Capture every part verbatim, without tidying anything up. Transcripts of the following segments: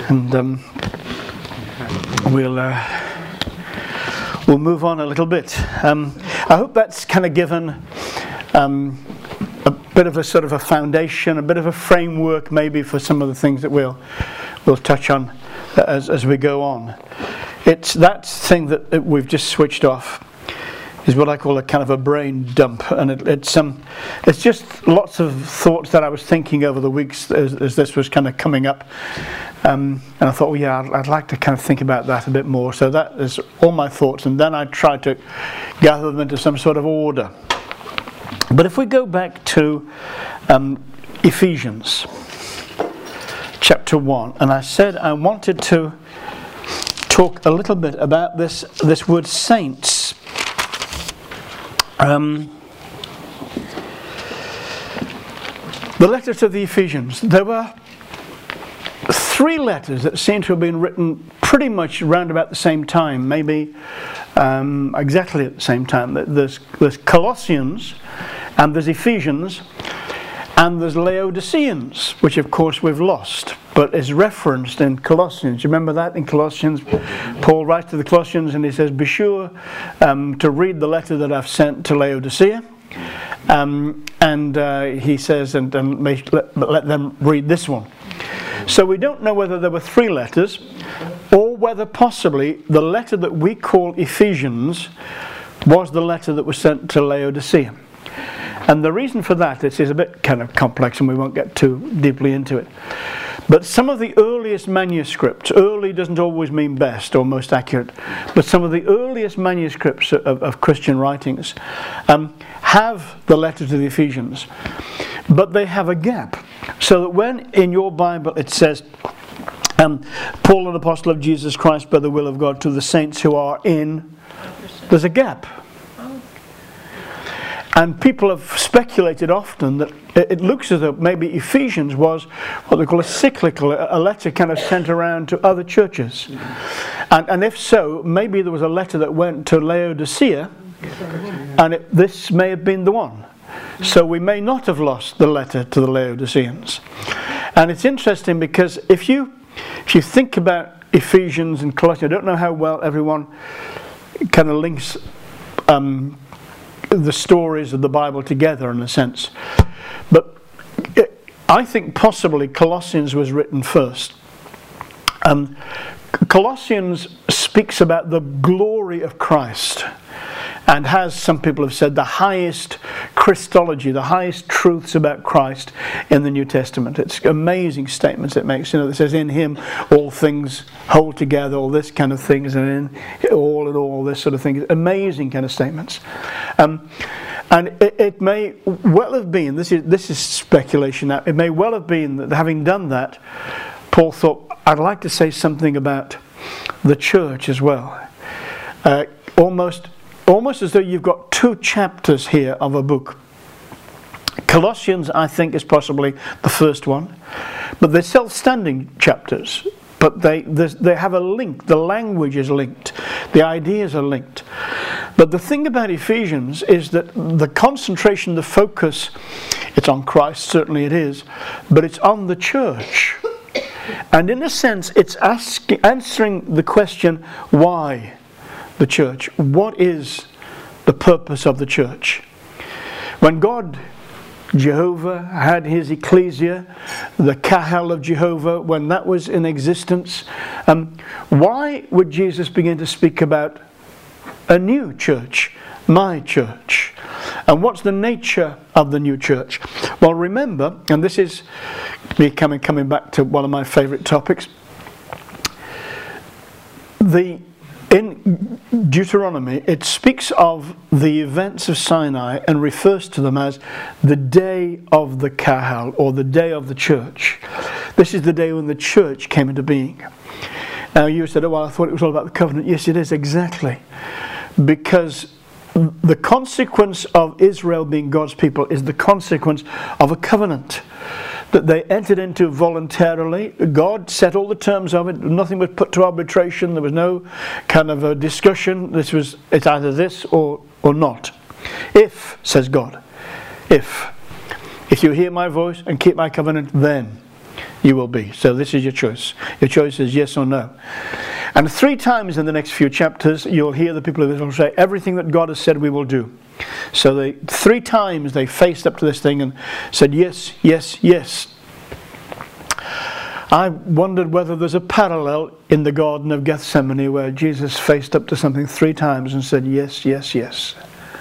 and um, we'll uh, we'll move on a little bit. Um, I hope that's kind of given um, a bit of a sort of a foundation, a bit of a framework, maybe for some of the things that we'll we'll touch on as as we go on. It's that thing that we've just switched off is what I call a kind of a brain dump, and it, it's um, it's just lots of thoughts that I was thinking over the weeks as, as this was kind of coming up, um, and I thought, well, yeah, I'd, I'd like to kind of think about that a bit more. So that is all my thoughts, and then I try to gather them into some sort of order. But if we go back to um, Ephesians chapter one, and I said I wanted to talk a little bit about this this word saints. Um, the letter to the Ephesians. There were three letters that seem to have been written pretty much around about the same time, maybe um, exactly at the same time. There's, there's Colossians, and there's Ephesians, and there's Laodiceans, which of course we've lost, but is referenced in Colossians. You remember that in Colossians? Paul writes to the Colossians and he says, be sure um, to read the letter that I've sent to Laodicea. Um, and uh, he says, and, and make, let, let them read this one. So we don't know whether there were three letters, or whether possibly the letter that we call Ephesians was the letter that was sent to Laodicea. And the reason for that is, is a bit kind of complex, and we won't get too deeply into it. But some of the earliest manuscripts, early doesn't always mean best or most accurate, but some of the earliest manuscripts of, of Christian writings um, have the letter to the Ephesians, but they have a gap. So that when in your Bible it says, um, Paul, an apostle of Jesus Christ by the will of God, to the saints who are in, there's a gap. And people have speculated often that it looks as though maybe Ephesians was what they call a cyclical, a letter kind of sent around to other churches. And, and if so, maybe there was a letter that went to Laodicea, and it, this may have been the one. So we may not have lost the letter to the Laodiceans. And it's interesting because if you, if you think about Ephesians and Colossians, I don't know how well everyone kind of links um, the stories of the Bible together in a sense, but it, I think possibly Colossians was written first. Um, Colossians speaks about the glory of Christ, and has, some people have said, the highest Christology, the highest truths about Christ in the New Testament. It's amazing statements it makes. You know, it says, in Him all things hold together, all this kind of things, and in all and all this sort of thing. Amazing kind of statements. Um, and it, it may well have been, this is this is speculation now, it may well have been that having done that, Paul thought, I'd like to say something about the church as well. Uh, almost Almost as though you've got two chapters here of a book. Colossians, I think, is possibly the first one. But they're self-standing chapters. But they they have a link. The language is linked. The ideas are linked. But the thing about Ephesians is that the concentration, the focus, it's on Christ, certainly it is, but it's on the church. And in a sense, it's asking, answering the question, why the church? What is the purpose of the church? When God, Jehovah, had his ecclesia, the Kahal of Jehovah, when that was in existence, um, why would Jesus begin to speak about a new church, my church? And what's the nature of the new church? Well, remember, and this is me coming, coming back to one of my favourite topics, the in Deuteronomy, it speaks of the events of Sinai and refers to them as the day of the Kahal, or the day of the church. This is the day when the church came into being. Now you said, oh, well, I thought it was all about the covenant. Yes, it is, exactly. Because the consequence of Israel being God's people is the consequence of a covenant that they entered into voluntarily. God set all the terms of it. Nothing was put to arbitration. There was no kind of a discussion. This was, it's either this or, or not. If, says God, if, if you hear my voice and keep my covenant, then you will be. So this is your choice. Your choice is yes or no. And three times in the next few chapters, you'll hear the people of Israel say, everything that God has said we will do. So they three times they faced up to this thing and said, yes, yes, yes. I wondered whether there's a parallel in the Garden of Gethsemane where Jesus faced up to something three times and said, yes, yes, yes.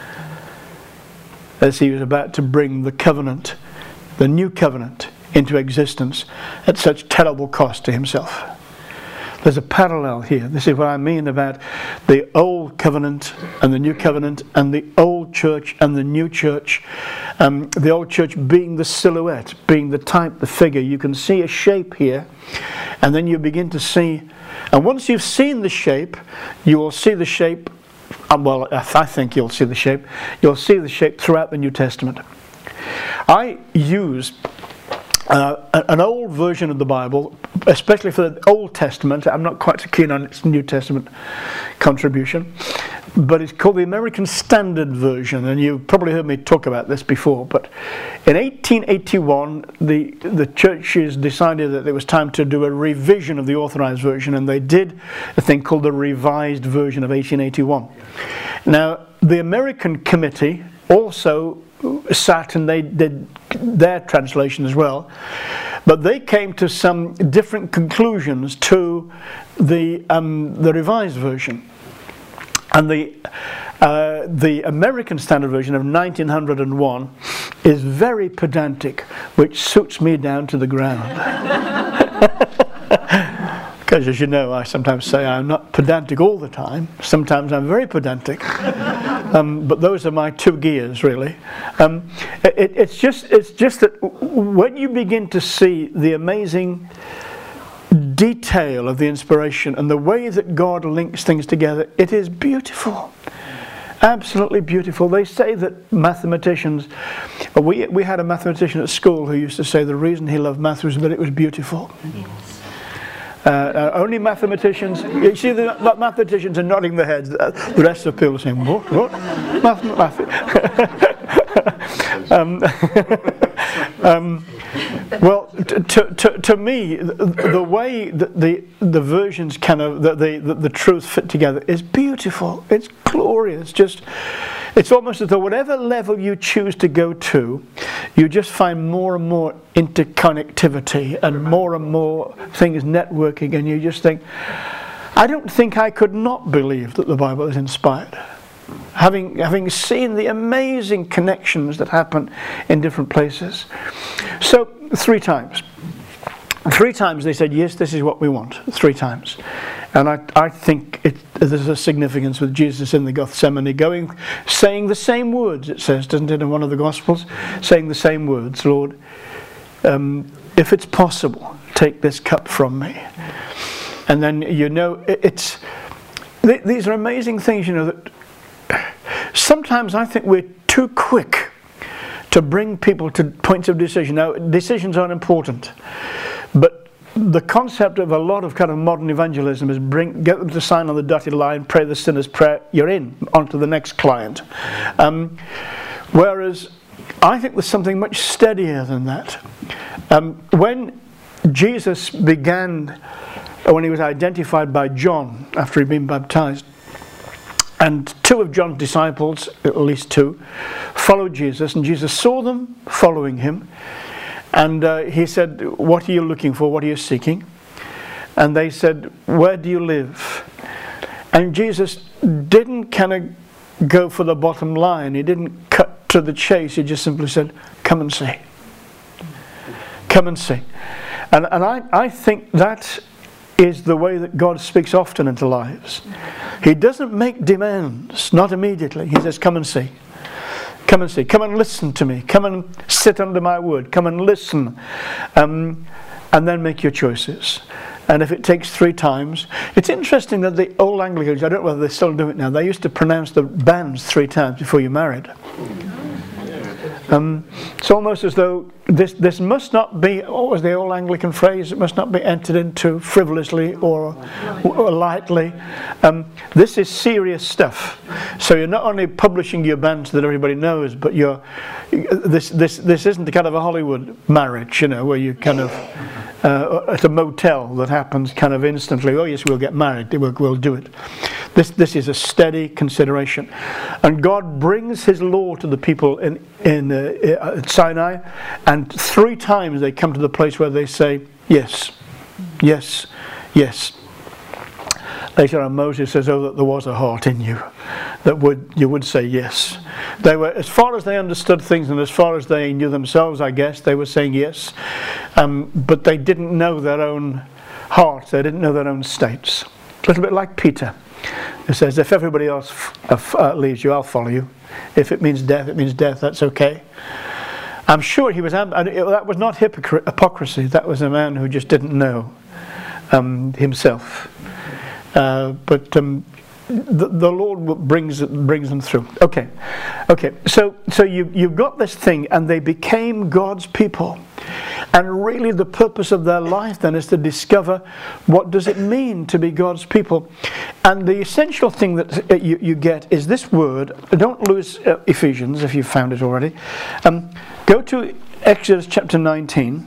As he was about to bring the covenant, the new covenant, into existence at such terrible cost to himself. There's a parallel here. This is what I mean about the old covenant and the new covenant, and the old church and the new church. Um, the old church being the silhouette, being the type, the figure. You can see a shape here, and then you begin to see, and once you've seen the shape, you will see the shape, um, well, I think you'll see the shape, you'll see the shape throughout the New Testament. I use Uh, an old version of the Bible, especially for the Old Testament. I'm not quite so keen on its New Testament contribution, but it's called the American Standard Version, and you've probably heard me talk about this before. But in eighteen eighty-one, the the churches decided that it was time to do a revision of the Authorized Version, and they did a thing called the Revised Version of eighteen eighty-one. Now, the American committee also sat and they did their translation as well, but they came to some different conclusions to the um, the Revised Version. And the uh, the American Standard Version of nineteen oh one is very pedantic, which suits me down to the ground. Because, as you know, I sometimes say I'm not pedantic all the time. Sometimes I'm very pedantic. Um, but those are my two gears, really. Um, it, it's just it's just that when you begin to see the amazing detail of the inspiration and the way that God links things together, it is beautiful. Absolutely beautiful. They say that mathematicians, we we had a mathematician at school who used to say the reason he loved math was that it was beautiful. Yes. Uh, uh, only mathematicians, you see the mathematicians are nodding their heads, the rest of the people are saying, what, what? Math, math. um, um, well, to, to, to me, the, the way that the, the versions kind of, the, the, the truth fit together is beautiful. It's glorious. Just, it's almost as though whatever level you choose to go to, you just find more and more interconnectivity and more and more things networking, and you just think, I don't think I could not believe that the Bible is inspired. Having, having seen the amazing connections that happen in different places. So, three times. Three times they said, yes, this is what we want. Three times. And I, I think it, there's a significance with Jesus in the Gethsemane going, saying the same words, it says, doesn't it, in one of the Gospels? Saying the same words, Lord, um, if it's possible, take this cup from me. And then, you know, it, it's, th- these are amazing things, you know, that sometimes I think we're too quick to bring people to points of decision. Now, decisions aren't important, but the concept of a lot of kind of modern evangelism is bring get them to sign on the dotted line, pray the sinner's prayer, you're in, on to the next client. Um, whereas I think there's something much steadier than that. Um, when Jesus began, when he was identified by John after he'd been baptized, and two of John's disciples, at least two, followed Jesus, and Jesus saw them following him. And uh, he said, what are you looking for? What are you seeking? And they said, where do you live? And Jesus didn't kind of go for the bottom line. He didn't cut to the chase. He just simply said, come and see. Come and see. And, and I, I think that is the way that God speaks often into lives. He doesn't make demands, not immediately. He says, come and see. Come and see. Come and listen to me. Come and sit under my word. Come and listen. Um, and then make your choices. And if it takes three times, it's interesting that the old Anglicans, I don't know whether they still do it now, they used to pronounce the banns three times before you married. Um, it's almost as though this this must not be, what was the old Anglican phrase, it must not be entered into frivolously or, or lightly. Um, this is serious stuff. So you're not only publishing your banns that everybody knows, but you're this this this isn't the kind of a Hollywood marriage, you know, where you kind of uh, at a motel that happens kind of instantly. Oh yes, we'll get married. We'll, we'll do it. This this is a steady consideration, and God brings His law to the people in in uh, at Sinai, and three times they come to the place where they say yes, yes, yes. Later on, Moses says, "Oh, that there was a heart in you, that would you would say yes." They were, as far as they understood things, and as far as they knew themselves, I guess they were saying yes, um, but they didn't know their own hearts. They didn't know their own states. A little bit like Peter, who says, "If everybody else f- uh, leaves you, I'll follow you. If it means death, it means death. That's okay." I'm sure he was. And it, that was not hypocr- hypocrisy. That was a man who just didn't know um, himself. Uh, but um, the, the Lord brings brings them through. Okay, okay. So so you you've got this thing, and they became God's people, and really the purpose of their life then is to discover what does it mean to be God's people, and the essential thing that you, you get is this word. Don't lose uh, Ephesians if you've found it already. Um, go to Exodus chapter nineteen,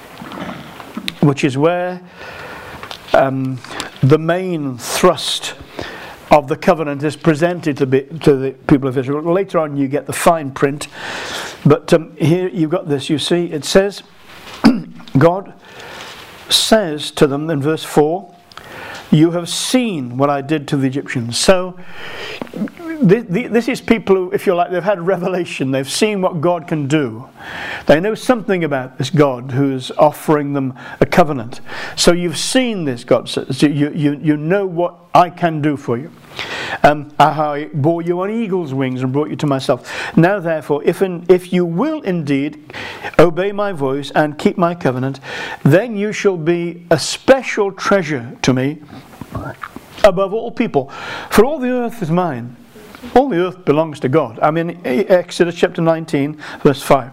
which is where. Um, the main thrust of the covenant is presented to, be, to the people of Israel. Later on you get the fine print, but um, here you've got this. You see, it says, God says to them in verse four, "You have seen what I did to the Egyptians." So this, this is people who, if you like, they've had revelation. They've seen what God can do. They know something about this God who's offering them a covenant. So you've seen this, God says. You, you, you know what I can do for you. Um, I bore you on eagle's wings and brought you to myself. Now therefore, if, in, if you will indeed obey my voice and keep my covenant, then you shall be a special treasure to me above all people. For all the earth is mine. All the earth belongs to God. I mean, Exodus chapter nineteen, verse five.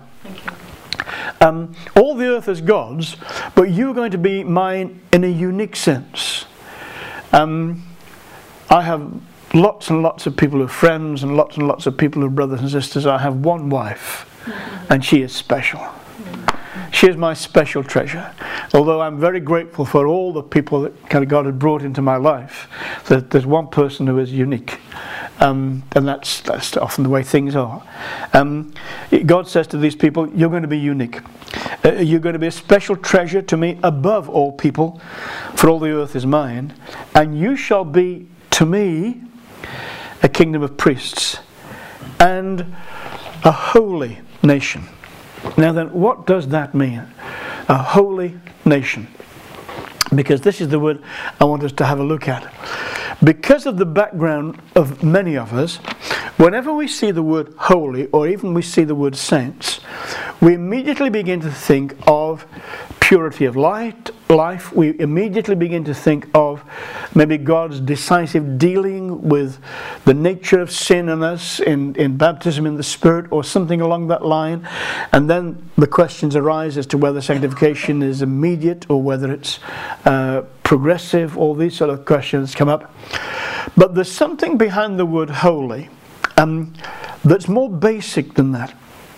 Um, all the earth is God's, but you're going to be mine in a unique sense. Um, I have lots and lots of people who are friends, and lots and lots of people who are brothers and sisters. I have one wife, and she is special. She is my special treasure. Although I'm very grateful for all the people that kind of God had brought into my life, that there's one person who is unique. Um, and that's, that's often the way things are. Um, God says to these people, you're going to be unique. Uh, you're going to be a special treasure to me above all people, for all the earth is mine. And you shall be to me a kingdom of priests and a holy nation. Now then, what does that mean? A holy nation. Because this is the word I want us to have a look at. Because of the background of many of us, whenever we see the word holy, or even we see the word saints, we immediately begin to think of purity of light, life. We immediately begin to think of maybe God's decisive dealing with the nature of sin in us in, in baptism in the Spirit, or something along that line. And then the questions arise as to whether sanctification is immediate or whether it's uh, progressive. All these sort of questions come up. But there's something behind the word holy um, that's more basic than that.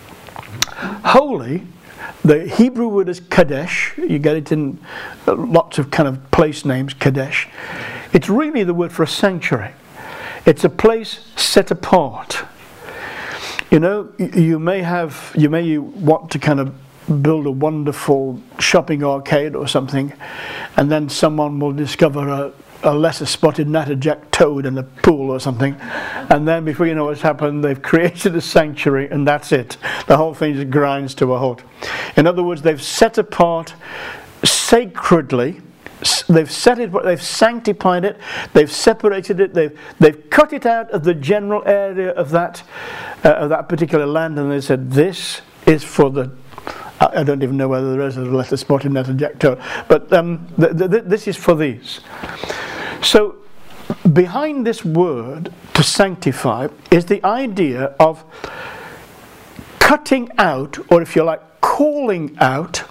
Holy, the Hebrew word is Kadesh. You get it in lots of kind of place names, Kadesh. It's really the word for a sanctuary. It's a place set apart. You know, you may have, you may want to kind of build a wonderful shopping arcade or something, and then someone will discover a, a lesser spotted natterjack toad in a pool or something, and then before you know what's happened, they've created a sanctuary, and that's it. The whole thing just grinds to a halt. In other words, they've set apart sacredly. They've set it, they've sanctified it, they've separated it, they've they've cut it out of the general area of that uh, of that particular land, and they said, this is for the. I don't even know whether there is a lesser spotted natterjack toad, but um, th- th- this is for these. So, behind this word to sanctify is the idea of cutting out, or if you like, calling out,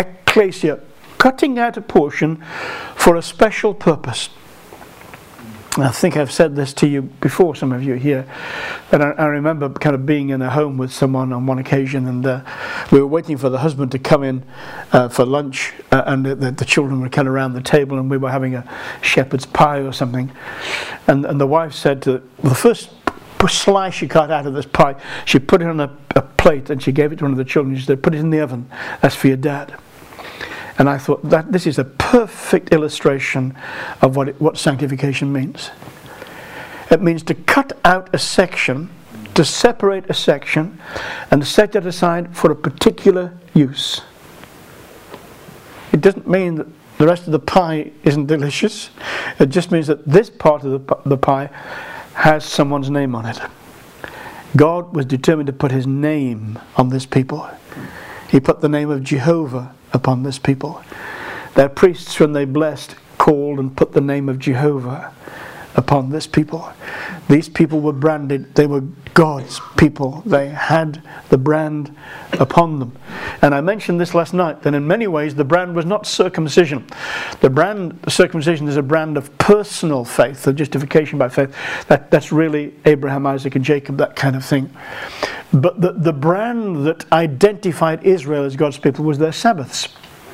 ecclesia, cutting out a portion for a special purpose. I think I've said this to you before, some of you here, but I, I remember kind of being in a home with someone on one occasion, and uh, we were waiting for the husband to come in uh, for lunch, uh, and the, the, the children were kind of around the table, and we were having a shepherd's pie or something, and, and the wife said to the first slice she cut out of this pie, she put it on a, a plate and she gave it to one of the children. She said, "Put it in the oven, that's for your dad." And I thought that this is a perfect illustration of what it, what sanctification means. It means to cut out a section, to separate a section, and set it aside for a particular use. It doesn't mean that the rest of the pie isn't delicious. It just means that this part of the, the pie has someone's name on it. God was determined to put his name on this people. He put the name of Jehovah upon this people. Their priests, when they blessed, called and put the name of Jehovah upon this people. These people were branded. They were God's people. They had the brand upon them. And I mentioned this last night, that in many ways the brand was not circumcision. The brand, circumcision is a brand of personal faith, of justification by faith. That, that's really Abraham, Isaac and Jacob, that kind of thing. But the, the brand that identified Israel as God's people was their Sabbaths.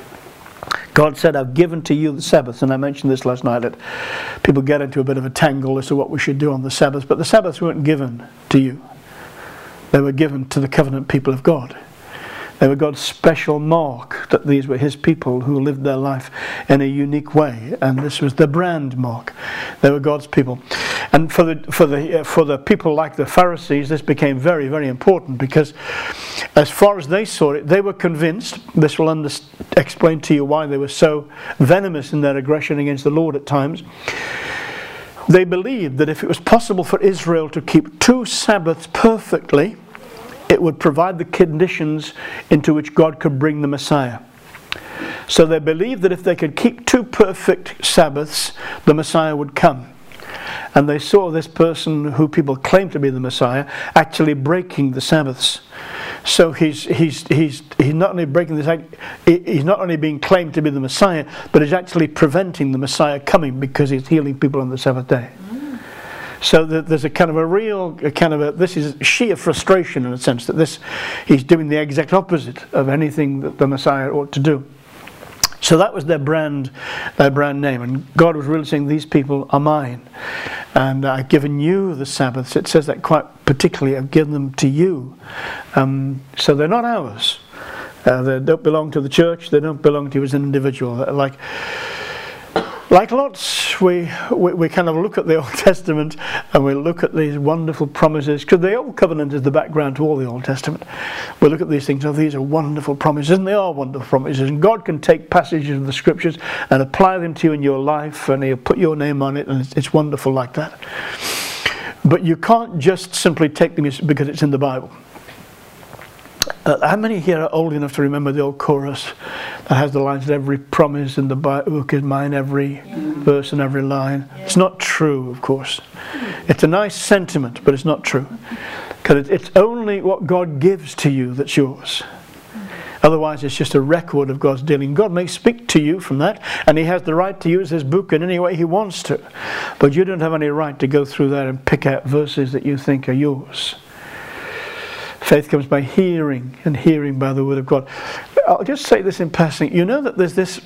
God said, "I've given to you the Sabbaths," and I mentioned this last night, that people get into a bit of a tangle as to what we should do on the Sabbath, but the Sabbaths weren't given to you. They were given to the covenant people of God. They were God's special mark, that these were his people who lived their life in a unique way, and this was the brand mark. They were God's people. And for the for the uh, for the people like the Pharisees, this became very, very important, because as far as they saw it, they were convinced, this will under, explain to you why they were so venomous in their aggression against the Lord at times. They believed that if it was possible for Israel to keep two Sabbaths perfectly, it would provide the conditions into which God could bring the Messiah. So they believed that if they could keep two perfect Sabbaths, the Messiah would come. And they saw this person, who people claimed to be the Messiah, actually breaking the Sabbaths. So he's he's he's he's not only breaking this, he's not only being claimed to be the Messiah, but he's actually preventing the Messiah coming, because he's healing people on the Sabbath day. So there's a kind of a real, a kind of a, this is sheer frustration in a sense, that this, he's doing the exact opposite of anything that the Messiah ought to do. So that was their brand, their brand name. And God was really saying, these people are mine. And I've given you the Sabbaths. It says that quite particularly, I've given them to you. Um, so they're not ours. Uh, they don't belong to the church. They don't belong to you as an individual. Like, Like lots, we, we we kind of look at the Old Testament and we look at these wonderful promises, because the Old Covenant is the background to all the Old Testament. We look at these things, oh, these are wonderful promises, and they are wonderful promises. And God can take passages of the Scriptures and apply them to you in your life, and he'll put your name on it, and it's, it's wonderful like that. But you can't just simply take them because it's in the Bible. Uh, how many here are old enough to remember the old chorus that has the lines, every promise in the book is mine, every yeah. verse and every line? Yeah. It's not true, of course. It's a nice sentiment, but it's not true. Because it's only what God gives to you that's yours. Otherwise, it's just a record of God's dealing. God may speak to you from that, and he has the right to use his book in any way he wants to. But you don't have any right to go through that and pick out verses that you think are yours. Faith comes by hearing, and hearing by the word of God. I'll just say this in passing. You know that there's this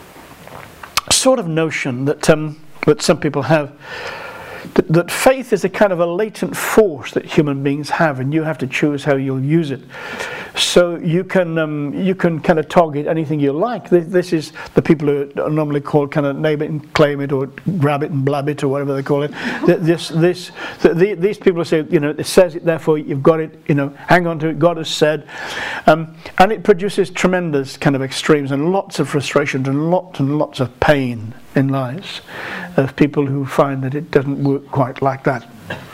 sort of notion that um, that some people have, that, that faith is a kind of a latent force that human beings have, and you have to choose how you'll use it. So you can um, you can kind of target anything you like. This, this is the people who are normally called kind of name it and claim it, or grab it and blab it, or whatever they call it. This this the, these people say, you know, it says it, therefore you've got it. You know, hang on to it. God has said, um, and it produces tremendous kind of extremes and lots of frustrations and lots and lots of pain in lives of people who find that it doesn't work quite like that.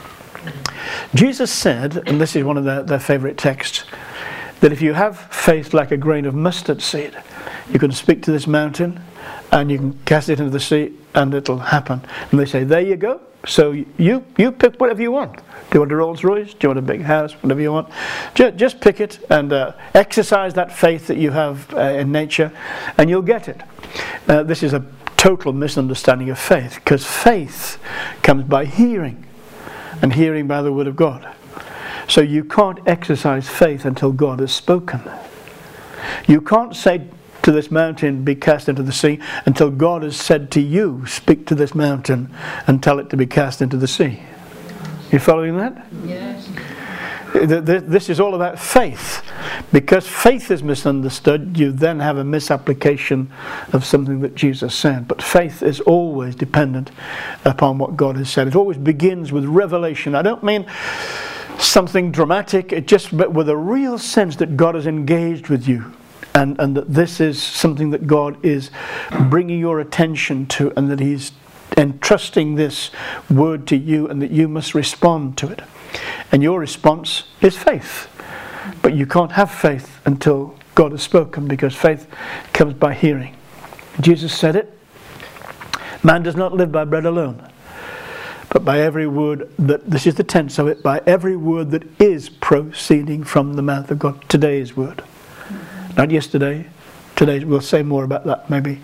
Jesus said, and this is one of their, their favourite texts, that if you have faith like a grain of mustard seed, you can speak to this mountain and you can cast it into the sea and it'll happen. And they say, there you go. So you you pick whatever you want. Do you want a Rolls Royce? Do you want a big house? Whatever you want. Just, just pick it and uh, exercise that faith that you have uh, in nature, and you'll get it. Uh, this is a total misunderstanding of faith, because faith comes by hearing, and hearing by the word of God. So you can't exercise faith until God has spoken. You can't say to this mountain, be cast into the sea, until God has said to you, speak to this mountain and tell it to be cast into the sea. You following that? Yes. This is all about faith. Because faith is misunderstood, you then have a misapplication of something that Jesus said. But faith is always dependent upon what God has said. It always begins with revelation. I don't mean something dramatic, it just but with a real sense that God is engaged with you, and, and that this is something that God is bringing your attention to, and that He's entrusting this word to you, and that you must respond to it. And your response is faith. But you can't have faith until God has spoken, because faith comes by hearing. Jesus said it. Man does not live by bread alone, but by every word that, this is the tense of it, by every word that is proceeding from the mouth of God. Today's word. Mm-hmm. Not yesterday. Today, we'll say more about that maybe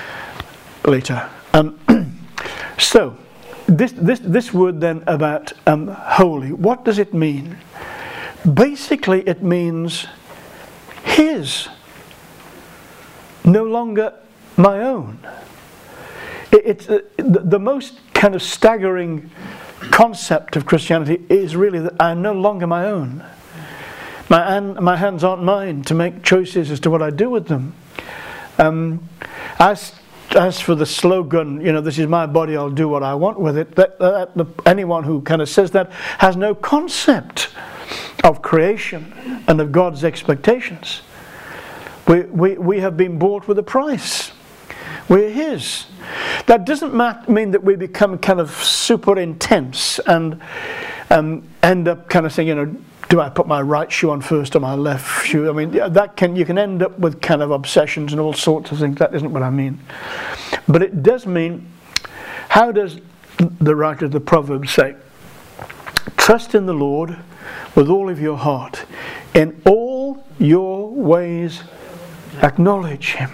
later. Um, so, this, this, this word then about um, holy, what does it mean? Basically, it means His, no longer my own. It, it's uh, the, the most kind of staggering concept of Christianity is really that I'm no longer my own. My, hand, my hands aren't mine to make choices as to what I do with them. Um, as as for the slogan, you know, this is my body, I'll do what I want with it. That, that, that, anyone who kind of says that has no concept of creation and of God's expectations. We, we, we have been bought with a price. We're His. That doesn't mean that we become kind of super intense and um, end up kind of saying, you know, do I put my right shoe on first or my left shoe? I mean, that can you can end up with kind of obsessions and all sorts of things. That isn't what I mean. But it does mean, how does the writer of the Proverbs say? Trust in the Lord with all of your heart. In all your ways acknowledge Him.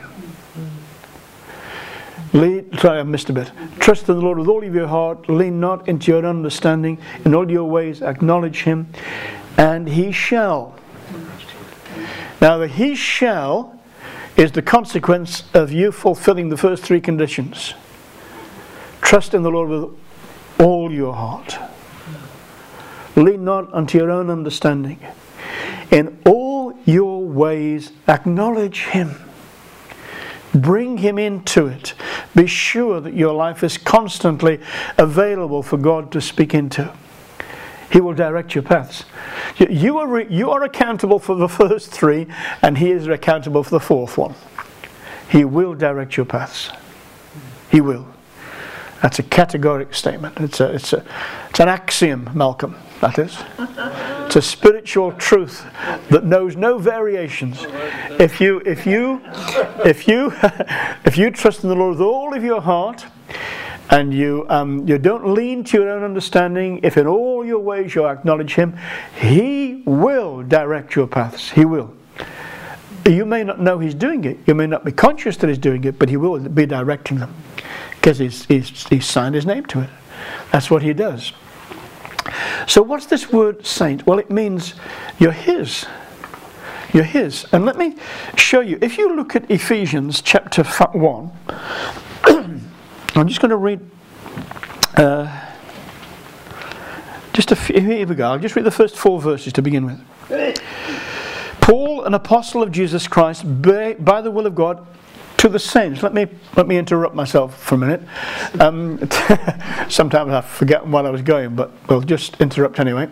Lead, sorry, I missed a bit. Trust in the Lord with all of your heart. Lean not into your understanding. In all your ways acknowledge Him, and He shall. Now the He shall is the consequence of you fulfilling the first three conditions. Trust in the Lord with all your heart. Lean not unto your own understanding. In all your ways acknowledge Him. Bring Him into it. Be sure that your life is constantly available for God to speak into. He will direct your paths. You are, re- you are accountable for the first three, and He is accountable for the fourth one. He will direct your paths. He will. That's a categoric statement. It's a, it's a, it's an axiom, Malcolm. That is. It's a spiritual truth that knows no variations. If you, if you, if you, if you trust in the Lord with all of your heart, and you, um, you don't lean to your own understanding, if in all your ways you acknowledge Him, He will direct your paths. He will. You may not know He's doing it. You may not be conscious that He's doing it, but He will be directing them, because He's, he's, he's signed His name to it. That's what He does. So what's this word saint? Well, it means you're His. You're His. And let me show you. If you look at Ephesians chapter one, I'm just going to read uh, just a few. Here we go. I'll just read the first four verses to begin with. Paul, an apostle of Jesus Christ, by, by the will of God, to the saints. Let me let me interrupt myself for a minute. Um, sometimes I forget where I was going, but we'll just interrupt anyway.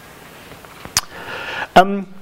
Um,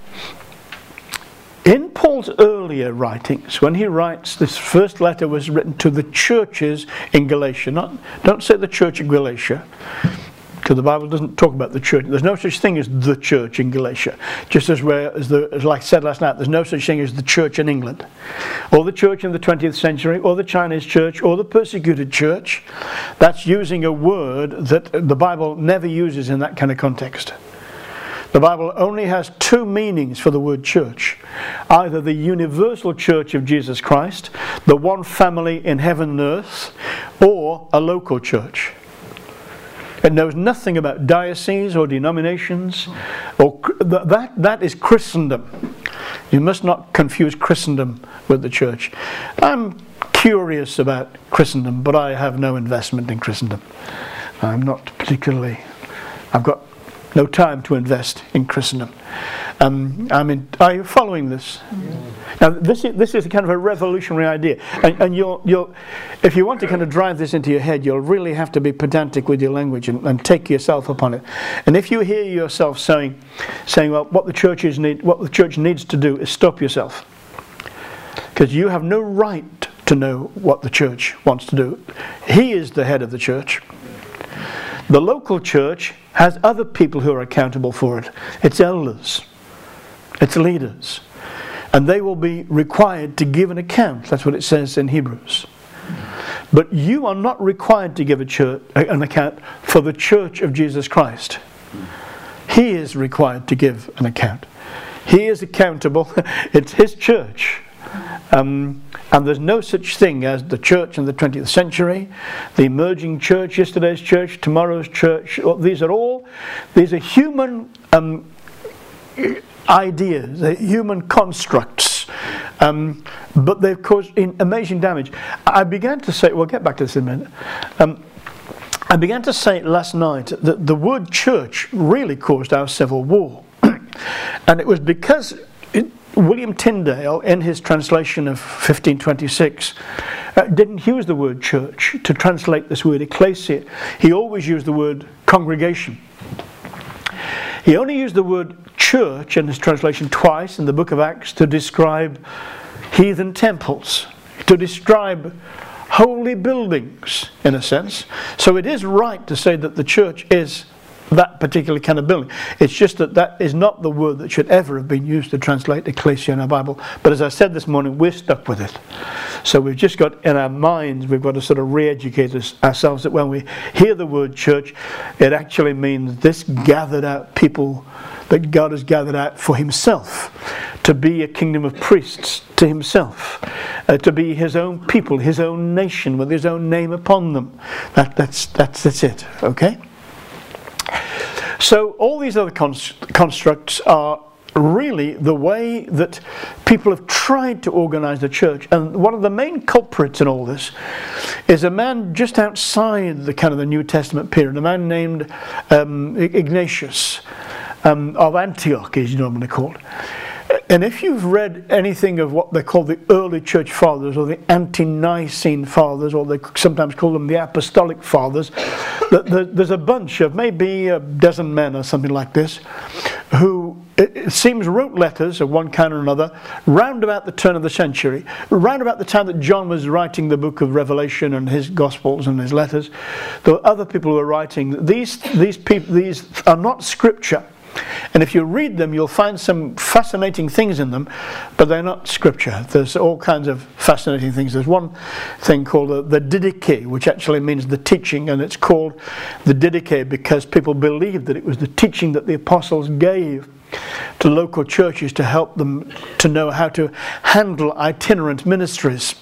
in Paul's earlier writings, when he writes, this first letter was written to the churches in Galatia. Not, don't say the church in Galatia, because the Bible doesn't talk about the church. There's no such thing as the church in Galatia. Just as, where, as, the, as like I said last night, there's no such thing as the church in England, or the church in the twentieth century, or the Chinese church, or the persecuted church. That's using a word that the Bible never uses in that kind of context. The Bible only has two meanings for the word church. Either the universal church of Jesus Christ, the one family in heaven and earth, or a local church. It knows nothing about dioceses or denominations. Or that, that is Christendom. You must not confuse Christendom with the church. I'm curious about Christendom, but I have no investment in Christendom. I'm not particularly... I've got no time to invest in Christendom. Um, I mean, are you following this? Yeah. Now, this is this is kind of a revolutionary idea, and, and you'll you'll if you want to kind of drive this into your head, you'll really have to be pedantic with your language and, and take yourself upon it. And if you hear yourself saying, saying, well, what the churches need, what the church needs to do is stop yourself, because you have no right to know what the church wants to do. He is the head of the church. The local church has other people who are accountable for it. It's elders. It's leaders. And they will be required to give an account. That's what it says in Hebrews. But you are not required to give a church, an account for the church of Jesus Christ. He is required to give an account. He is accountable. It's his church. Um, and there's no such thing as the church in the twentieth century, the emerging church, yesterday's church, tomorrow's church. These are all, these are human um, ideas, human constructs, um, but they've caused amazing damage. I began to say, we'll get back to this in a minute. Um, I began to say last night that the word church really caused our civil war. And it was because it, William Tyndale, in his translation of fifteen twenty-six, uh, didn't use the word church to translate this word ecclesia. He always used the word congregation. He only used the word church in his translation twice in the book of Acts to describe heathen temples, to describe holy buildings, in a sense. So it is right to say that the church is that particular kind of building. It's just that that is not the word that should ever have been used to translate ecclesia in our Bible. But as I said this morning, we're stuck with it. So we've just got in our minds, we've got to sort of re-educate us, ourselves that when we hear the word church, it actually means this gathered out people that God has gathered out for himself, to be a kingdom of priests to himself, uh, to be his own people, his own nation with his own name upon them. That, that's, that's, that's it, okay? So all these other const- constructs are really the way that people have tried to organize the church. And one of the main culprits in all this is a man just outside the kind of the New Testament period, a man named um, Ignatius um, of Antioch, is normally called. And if you've read anything of what they call the early church fathers, or the Ante-Nicene fathers, or they sometimes call them the apostolic fathers, there's a bunch of maybe a dozen men or something like this who, it seems, wrote letters of one kind or another round about the turn of the century, round about the time that John was writing the book of Revelation and his Gospels and his letters. There were other people who were writing. These these people these are not scripture. And if you read them, you'll find some fascinating things in them, but they're not scripture. There's all kinds of fascinating things. There's one thing called the, the Didache, which actually means the teaching, and it's called the Didache because people believed that it was the teaching that the apostles gave to local churches to help them to know how to handle itinerant ministries.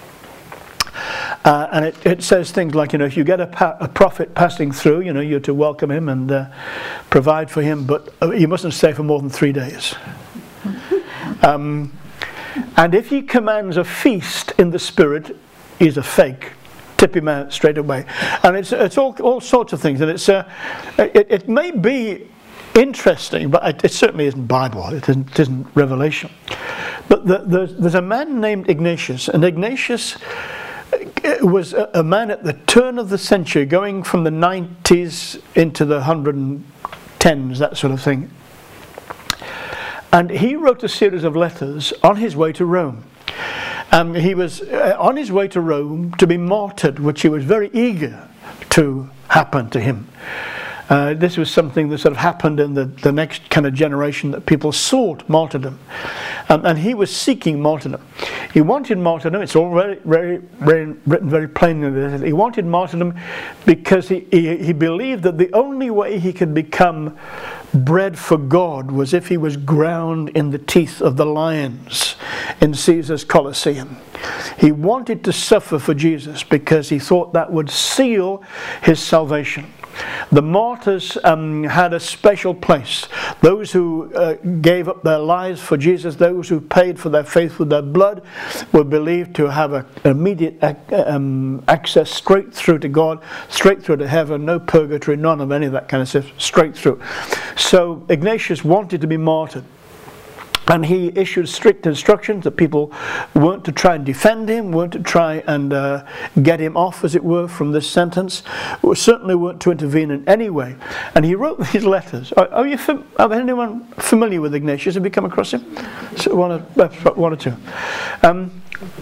Uh, and it, it says things like, you know, if you get a, pa- a prophet passing through, you know, you're to welcome him and uh, provide for him, but uh, you mustn't stay for more than three days. Um, and if he commands a feast in the spirit, he's a fake. Tip him out straight away. And it's it's all all sorts of things. And it's uh, it, it may be interesting, but it, it certainly isn't Bible. It isn't, it isn't Revelation. But the, there's, there's a man named Ignatius, and Ignatius was a, a man at the turn of the century, going from the nineties into the one hundred tens, that sort of thing. And he wrote a series of letters on his way to Rome. Um, he was uh, on his way to Rome to be martyred, which he was very eager to happen to him. Uh, this was something that sort of happened in the, the next kind of generation, that people sought martyrdom. Um, and he was seeking martyrdom. He wanted martyrdom, it's all very, very, very written very plainly. He wanted martyrdom because he, he, he believed that the only way he could become bread for God was if he was ground in the teeth of the lions in Caesar's Colosseum. He wanted to suffer for Jesus because he thought that would seal his salvation. The martyrs um, had a special place. Those who uh, gave up their lives for Jesus, those who paid for their faith with their blood, were believed to have a, an immediate ac- um, access straight through to God, straight through to heaven, no purgatory, none of any of that kind of stuff, straight through. So Ignatius wanted to be martyred. And he issued strict instructions that people weren't to try and defend him, weren't to try and uh, get him off, as it were, from this sentence, certainly weren't to intervene in any way. And he wrote these letters. Are, are you fam- are anyone familiar with Ignatius? Have you come across him? So one, or, uh, one or two. Um,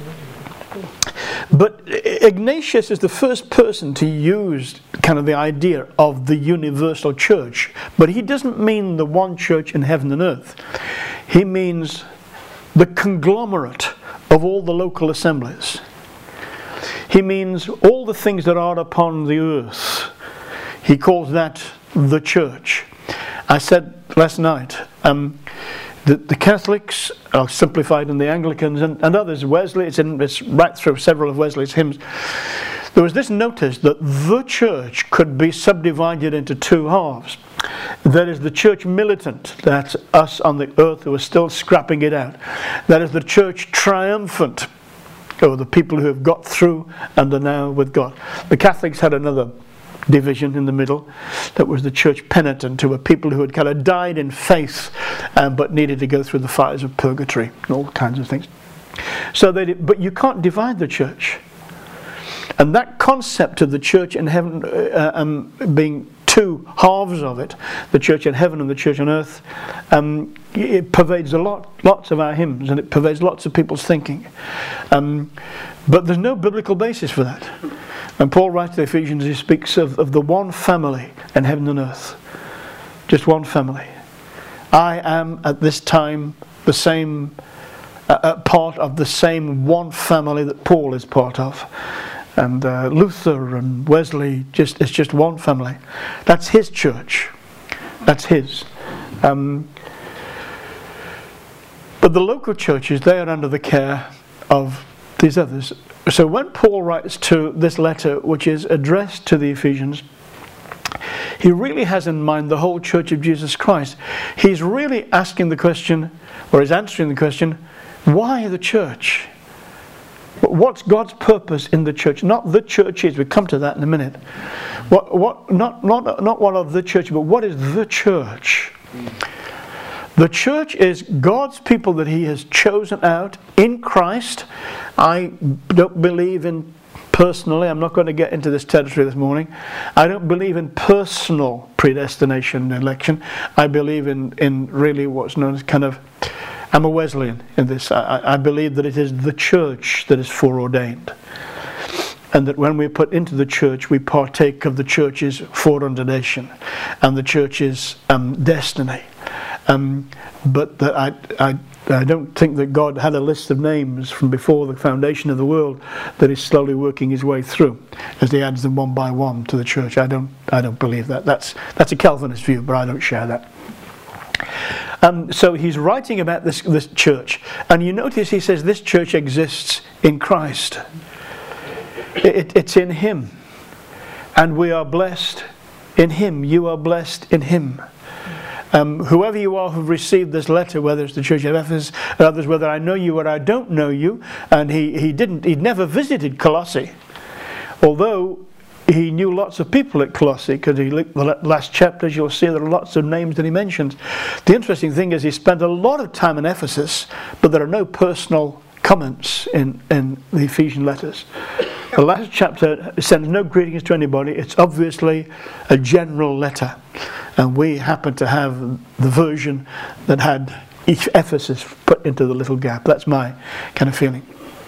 But Ignatius is the first person to use kind of the idea of the universal church. But he doesn't mean the one church in heaven and earth. He means the conglomerate of all the local assemblies. He means all the things that are upon the earth. He calls that the church. I said last night, um, The, the Catholics are simplified, and the Anglicans and, and others, Wesley, it's, in, it's right through several of Wesley's hymns. There was this notice that the church could be subdivided into two halves. There is the church militant, that's us on the earth who are still scrapping it out. That is the church triumphant, or the people who have got through and are now with God. The Catholics had another division in the middle, that was the church penitent, who were people who had kind of died in faith um, but needed to go through the fires of purgatory and all kinds of things. So they did, but you can't divide the church, and that concept of the church in heaven uh, um, being two halves of it, the church in heaven and the church on earth, um, it pervades a lot lots of our hymns, and it pervades lots of people's thinking, um, but there's no biblical basis for that. And Paul writes to the Ephesians, he speaks of, of the one family in heaven and earth. Just one family. I am at this time the same, uh, part of the same one family that Paul is part of. And uh, Luther and Wesley, just it's just one family. That's his church. That's his. Um, but the local churches, they are under the care of these others. So when Paul writes to this letter, which is addressed to the Ephesians, he really has in mind the whole church of Jesus Christ. He's really asking the question, or he's answering the question, why the church? What's God's purpose in the church? Not the church is, we come to that in a minute. What, what, not, not, not what of the church, but what is the church? The church is God's people that he has chosen out in Christ. I don't believe in, personally, I'm not going to get into this territory this morning, I don't believe in personal predestination and election. I believe in, in really what's known as kind of, I'm a Wesleyan in this. I, I believe that it is the church that is foreordained. And that when we're put into the church, we partake of the church's foreordination and the church's um, destiny. Um, but that I, I, I don't think that God had a list of names from before the foundation of the world that He's slowly working His way through as He adds them one by one to the church. I don't, I don't believe that. That's that's a Calvinist view, but I don't share that. Um, so he's writing about this this church, and you notice he says this church exists in Christ. It, it, it's in Him, and we are blessed in Him. You are blessed in Him. Um, whoever you are who've received this letter, whether it's the church of Ephesus or others, whether I know you or I don't know you, and he, he didn't, he'd never visited Colossae, although he knew lots of people at Colossae, because he looked the last chapters, you'll see there are lots of names that he mentions. The interesting thing is he spent a lot of time in Ephesus, but there are no personal comments in, in the Ephesian letters. The last chapter sends no greetings to anybody. It's obviously a general letter. And we happen to have the version that had each Ephesus put into the little gap. That's my kind of feeling.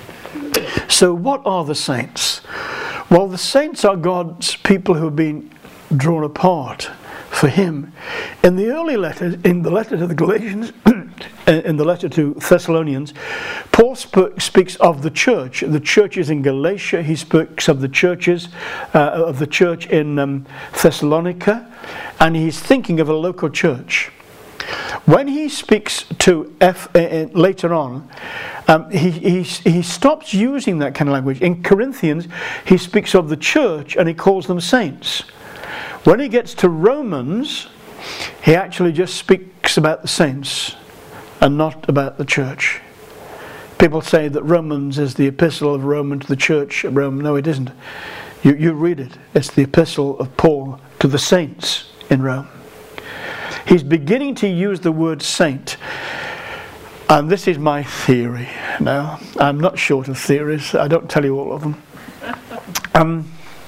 So what are the saints? Well, the saints are God's people who have been drawn apart for Him. In the early letters, in the letter to the Galatians, in the letter to Thessalonians, Paul sp- speaks of the church. The churches in Galatia. He speaks of the churches uh, of the church in um, Thessalonica, and he's thinking of a local church. When he speaks to F uh, later on, um, he, he he stops using that kind of language. In Corinthians, he speaks of the church and he calls them saints. When he gets to Romans, he actually just speaks about the saints and not about the church. People say that Romans is the epistle of Rome to the church of Rome. No, it isn't. You, you read it. It's the epistle of Paul to the saints in Rome. He's beginning to use the word saint. And this is my theory. Now, I'm not short of theories. I don't tell you all of them. Um,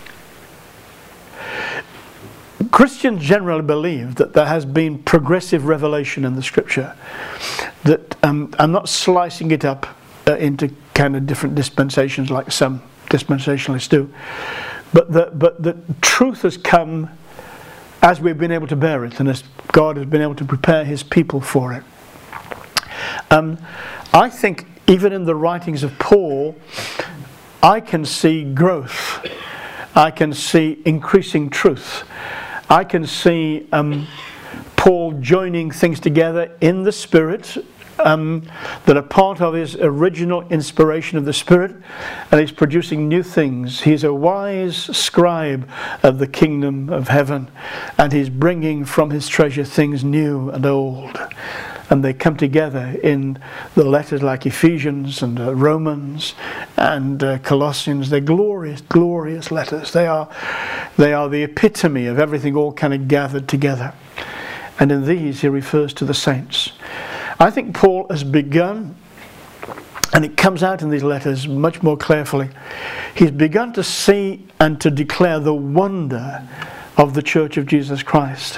Christians generally believe that there has been progressive revelation in the Scripture. That um, I'm not slicing it up uh, into kind of different dispensations like some dispensationalists do, but that but the truth has come as we've been able to bear it, and as God has been able to prepare His people for it. Um, I think even in the writings of Paul, I can see growth. I can see increasing truth. I can see um, Paul joining things together in the Spirit um, that are part of his original inspiration of the Spirit, and he's producing new things. He's a wise scribe of the kingdom of heaven, and he's bringing from his treasure things new and old. And they come together in the letters like Ephesians and uh, Romans and uh, Colossians. They're glorious, glorious letters. They are, they are the epitome of everything all kind of gathered together. And in these he refers to the saints. I think Paul has begun, and it comes out in these letters much more carefully, he's begun to see and to declare the wonder of the Church of Jesus Christ.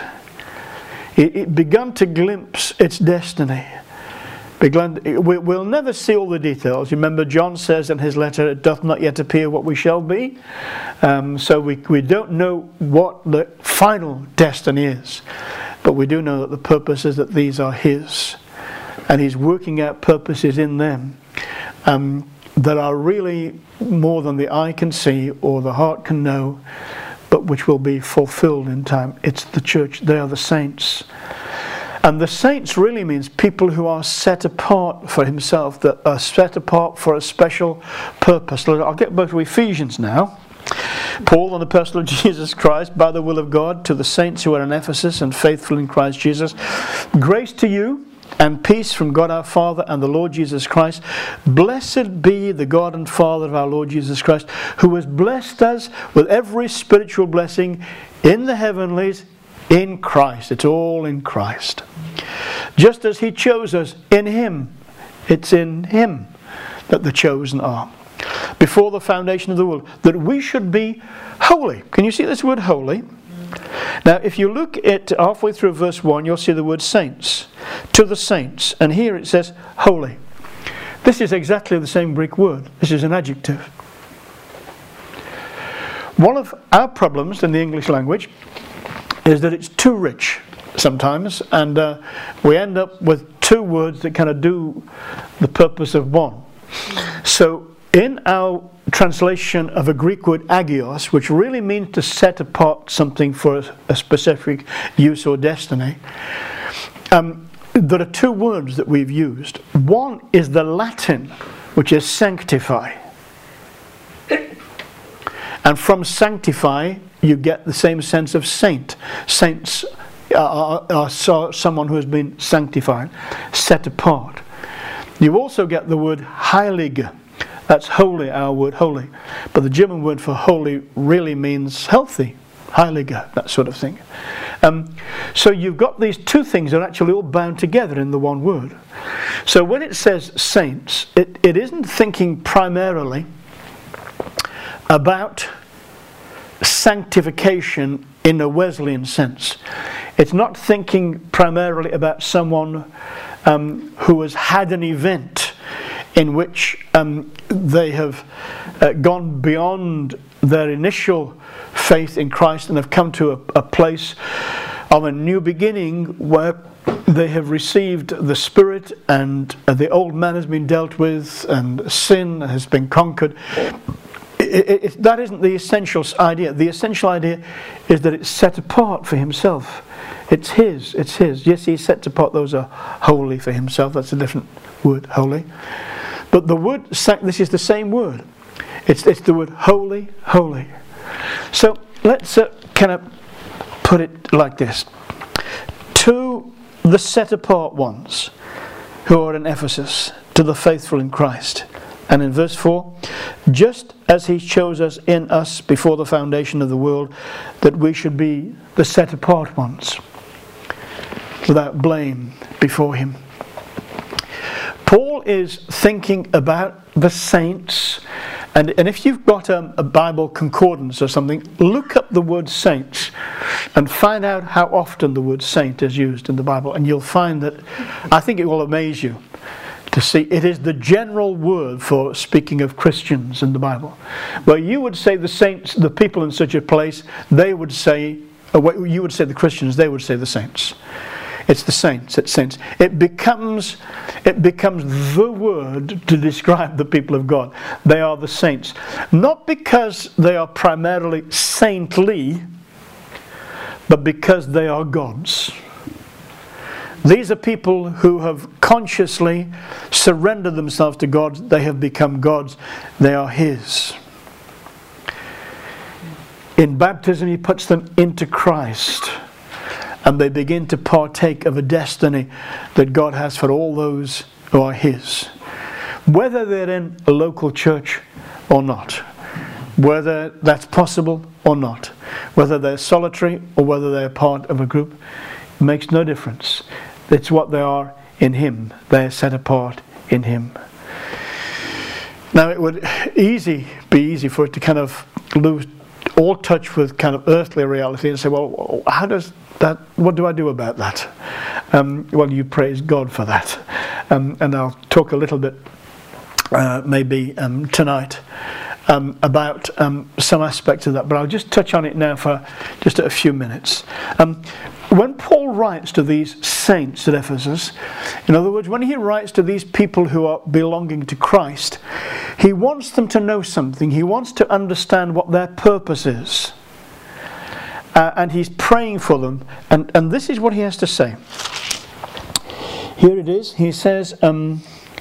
It, it begun to glimpse its destiny. Begun, we, we'll never see all the details. You remember John says in his letter, it doth not yet appear what we shall be. Um, so we, we don't know what the final destiny is. But we do know that the purpose is that these are His. And He's working out purposes in them um, that are really more than the eye can see or the heart can know, but which will be fulfilled in time. It's the church. They are the saints. And the saints really means people who are set apart for Himself, that are set apart for a special purpose. I'll get back to Ephesians now. Paul, an apostle of Jesus Christ, by the will of God, to the saints who are in Ephesus and faithful in Christ Jesus. Grace to you and peace from God our Father and the Lord Jesus Christ. Blessed be the God and Father of our Lord Jesus Christ, who has blessed us with every spiritual blessing in the heavenlies in Christ. It's all in Christ. Just as He chose us in Him. It's in Him that the chosen are. Before the foundation of the world, that we should be holy. Can you see this word holy? Now, if you look at halfway through verse one, you'll see the word saints. To the saints. And here it says holy. This is exactly the same Greek word. This is an adjective. One of our problems in the English language is that it's too rich sometimes, and uh, we end up with two words that kind of do the purpose of one. So in our translation of a Greek word agios, which really means to set apart something for a, a specific use or destiny, um, there are two words that we've used. One is the Latin, which is sanctify. And from sanctify, you get the same sense of saint. Saints are, are, are someone who has been sanctified, set apart. You also get the word heilige. That's holy, our word holy. But the German word for holy really means healthy. Heilige, that sort of thing. Um, so you've got these two things that are actually all bound together in the one word. So when it says saints, it, it isn't thinking primarily about sanctification in a Wesleyan sense. It's not thinking primarily about someone um, who has had an event in which um, they have uh, gone beyond their initial faith in Christ and have come to a, a place of a new beginning where they have received the Spirit, and uh, the old man has been dealt with, and sin has been conquered. It, it, it, that isn't the essential idea. The essential idea is that it's set apart for himself. It's his, it's his. Yes, he sets apart those are holy for himself. That's a different word, holy. But the word, this is the same word. It's, it's the word holy, holy. So let's uh, kind of put it like this. To the set apart ones who are in Ephesus, to the faithful in Christ. And in verse four, just as he chose us in us before the foundation of the world, that we should be the set apart ones, without blame before him. Paul is thinking about the saints, and, and if you've got a, a Bible concordance or something, look up the word saints and find out how often the word saint is used in the Bible, and you'll find that, I think it will amaze you to see it is the general word for speaking of Christians in the Bible. Where you would say the saints, the people in such a place, they would say, or you would say the Christians, they would say the saints. It's the saints, it's saints. It becomes, it becomes the word to describe the people of God. They are the saints. Not because they are primarily saintly, but because they are God's. These are people who have consciously surrendered themselves to God. They have become God's. They are His. In baptism, He puts them into Christ, and they begin to partake of a destiny that God has for all those who are His. Whether they're in a local church or not, whether that's possible or not, whether they're solitary or whether they're part of a group, it makes no difference. It's what they are in Him. They're set apart in Him. Now it would easy be easy for it to kind of lose all touch with kind of earthly reality and say, well, how does that, what do I do about that? Um, well, you praise God for that. Um, and I'll talk a little bit uh, maybe um, tonight um, about um, some aspects of that, but I'll just touch on it now for just a few minutes. Um, when Paul writes to these saints at Ephesus, in other words, when he writes to these people who are belonging to Christ, he wants them to know something. He wants to understand what their purpose is. Uh, and he's praying for them. And, and this is what he has to say. Here it is. He says, um,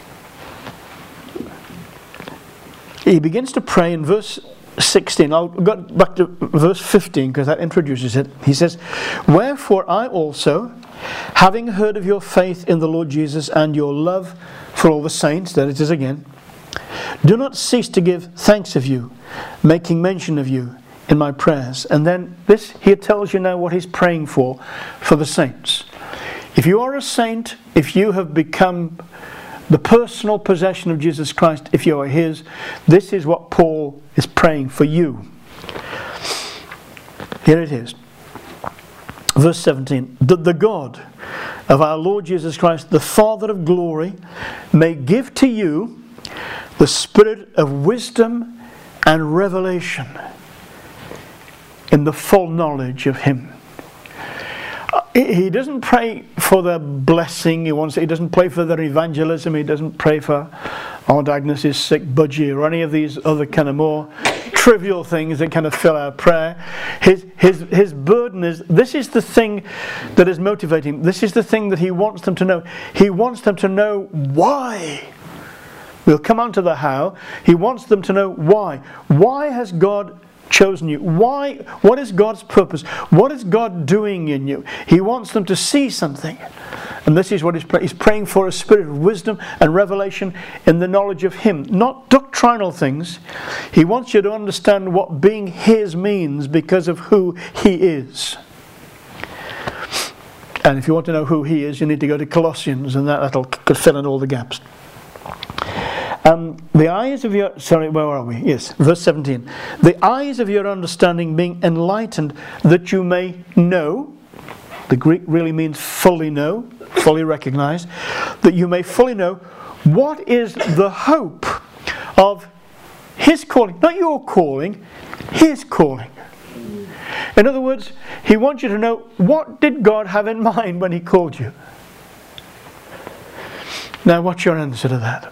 he begins to pray in verse sixteen. I'll go back to verse fifteen because that introduces it. He says, wherefore I also, having heard of your faith in the Lord Jesus and your love for all the saints, there it is again, do not cease to give thanks of you, making mention of you in my prayers. And then this, he tells you now what he's praying for, for the saints. If you are a saint, if you have become the personal possession of Jesus Christ, if you are His, this is what Paul is praying for you. Here it is. Verse seventeen. That the God of our Lord Jesus Christ, the Father of glory, may give to you the spirit of wisdom and revelation in the full knowledge of Him. He doesn't pray for their blessing. He wants. He doesn't pray for their evangelism. He doesn't pray for, Aunt Agnes is sick, budgie, or any of these other kind of more trivial things that kind of fill our prayer. His his his burden is, this is the thing that is motivating. This is the thing that he wants them to know. He wants them to know why. We'll come on to the how. He wants them to know why. Why has God chosen you? Why? What is God's purpose? What is God doing in you? He wants them to see something. And this is what he's praying. He's praying for a spirit of wisdom and revelation in the knowledge of Him. Not doctrinal things. He wants you to understand what being His means because of who He is. And if you want to know who He is, you need to go to Colossians, and that, that'll could fill in all the gaps. Um, the eyes of your, sorry, where are we? Yes, verse seventeen. The eyes of your understanding being enlightened, that you may know, the Greek really means fully know, fully recognize, that you may fully know what is the hope of His calling. Not your calling, His calling. In other words, He wants you to know, what did God have in mind when He called you? Now, what's your answer to that?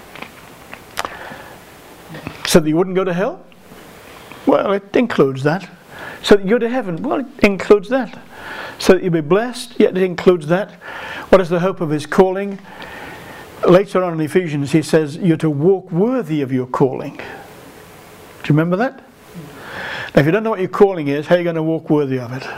So that you wouldn't go to hell? Well, it includes that. So that you go to heaven? Well, it includes that. So that you'll be blessed? Yet it includes that. What is the hope of his calling? Later on in Ephesians, he says you're to walk worthy of your calling. Do you remember that? Now, if you don't know what your calling is, how are you going to walk worthy of it?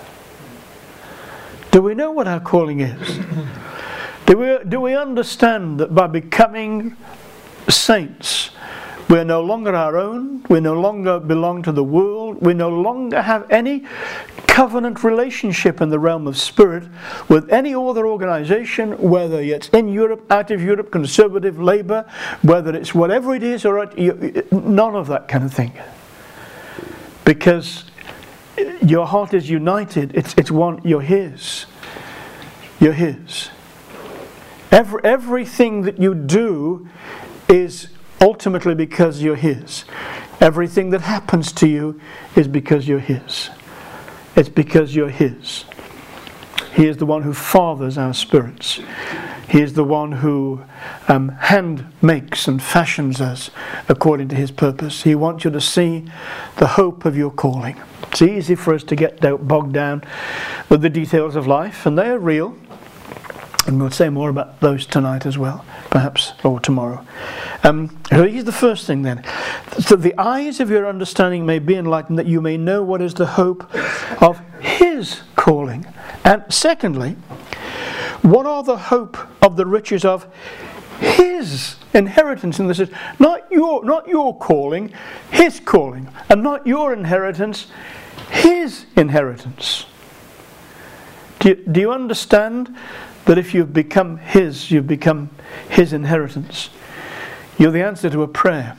Do we know what our calling is? Do we, do we understand that by becoming saints, we're no longer our own, we no longer belong to the world, we no longer have any covenant relationship in the realm of spirit with any other organization, whether it's in Europe, out of Europe, conservative, Labour, whether it's whatever it is, or none of that kind of thing. Because your heart is united, it's, it's one, you're His. You're His. Every, everything that you do is ultimately because you're His. Everything that happens to you is because you're His. It's because you're His. He is the one who fathers our spirits. He is the one who um, hand makes and fashions us according to His purpose. He wants you to see the hope of your calling. It's easy for us to get bogged down with the details of life, and they are real. And we'll say more about those tonight as well, perhaps, or tomorrow. Um, so here's the first thing then. So the eyes of your understanding may be enlightened, that you may know what is the hope of His calling. And secondly, what are the hope of the riches of His inheritance? And this is not your, not your calling, His calling. And not your inheritance, His inheritance. Do you, do you understand that if you've become His, you've become His inheritance? You're the answer to a prayer.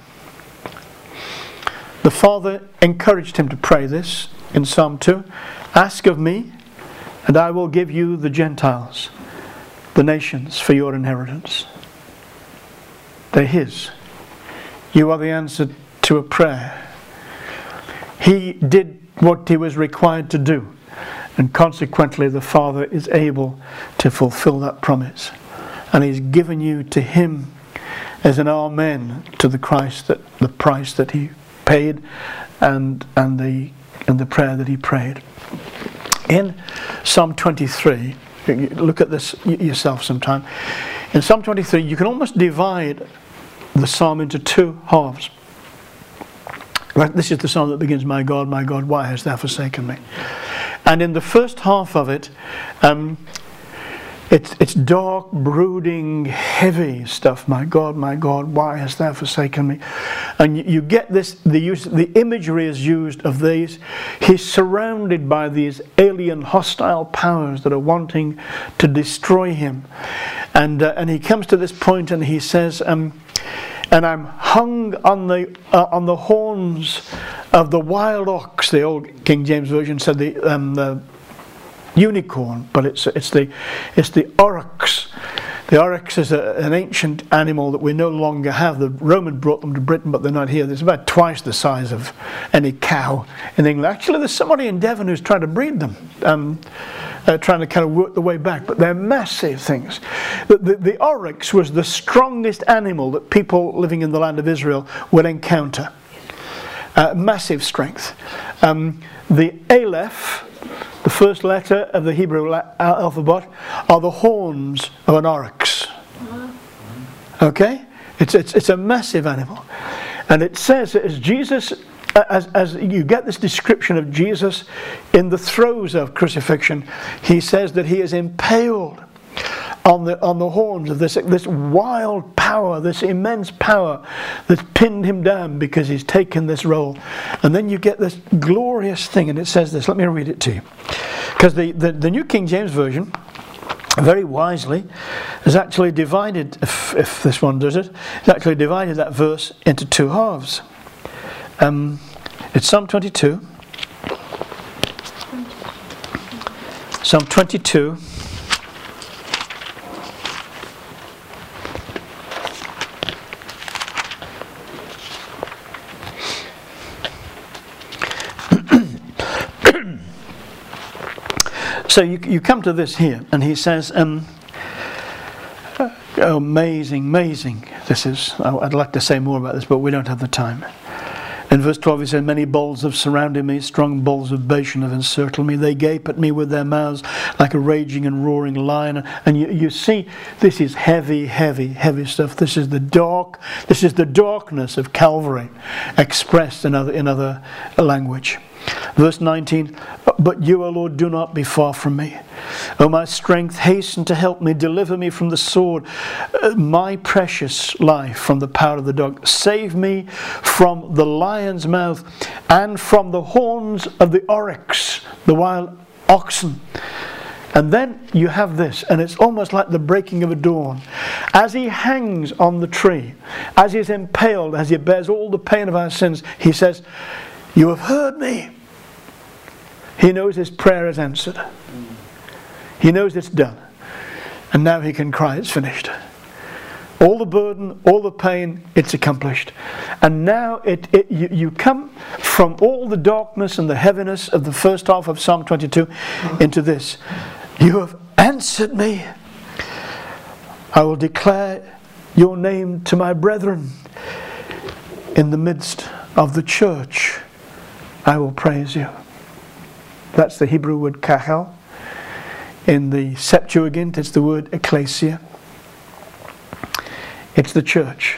The Father encouraged him to pray this in Psalm two. Ask of me, and I will give you the Gentiles, the nations, for your inheritance. They're His. You are the answer to a prayer. He did what He was required to do, and consequently the Father is able to fulfill that promise. And He's given you to Him as an amen to the Christ, that the price that He paid, and and the and the prayer that He prayed. In Psalm twenty-three, look at this yourself sometime. In Psalm twenty-three, you can almost divide the psalm into two halves. Right, this is the psalm that begins, "My God, my God, why hast thou forsaken me?" And in the first half of it, um, it's it's dark, brooding, heavy stuff. "My God, my God, why hast thou forsaken me?" And you, you get this. The use, the imagery is used of these. He's surrounded by these alien, hostile powers that are wanting to destroy him, and uh, and he comes to this point, and he says, Um, "And I'm hung on the uh, on the horns of the wild ox." The old King James Version said the um, the unicorn, but it's it's the it's the oryx. The oryx is a, an ancient animal that we no longer have. The Roman brought them to Britain, but they're not here. There's about twice the size of any cow in England. Actually, there's somebody in Devon who's trying to breed them, um, uh, trying to kind of work the way back. But they're massive things. The, the, the oryx was the strongest animal that people living in the land of Israel would encounter. Uh, massive strength. Um, the Aleph, the first letter of the Hebrew la- alphabet, are the horns of an oryx. Okay? It's, it's, it's a massive animal. And it says that as Jesus, as, as you get this description of Jesus in the throes of crucifixion, he says that he is impaled on the on the horns of this this wild power, this immense power that's pinned him down because he's taken this role. And then you get this glorious thing, and it says this. Let me read it to you, because the, the the New King James Version, very wisely, has actually divided, if, if this one does it, has actually divided that verse into two halves. Um, it's Psalm twenty-two. Psalm twenty-two. So you, you come to this here, and he says, um, Amazing, amazing. This is, I'd like to say more about this, but we don't have the time. In verse twelve he said, many bulls have surrounded me, strong bulls of Bashan have encircled me. They gape at me with their mouths like a raging and roaring lion. And you, you see, this is heavy, heavy, heavy stuff. This is the dark, this is the darkness of Calvary expressed in other, in other language. Verse nineteen, but you, O Lord, do not be far from me. O my strength, hasten to help me. Deliver me from the sword, my precious life from the power of the dog. Save me from the lion's mouth and from the horns of the oryx, the wild oxen. And then you have this, and it's almost like the breaking of a dawn. As he hangs on the tree, as he's impaled, as he bears all the pain of our sins, he says, you have heard me. He knows his prayer is answered. He knows it's done. And now he can cry, it's finished. All the burden, all the pain, it's accomplished. And now it, it you, you come from all the darkness and the heaviness of the first half of Psalm twenty-two into this. You have answered me. I will declare your name to my brethren. In the midst of the church, I will praise you. That's the Hebrew word kahal. In the Septuagint, it's the word ecclesia. It's the church.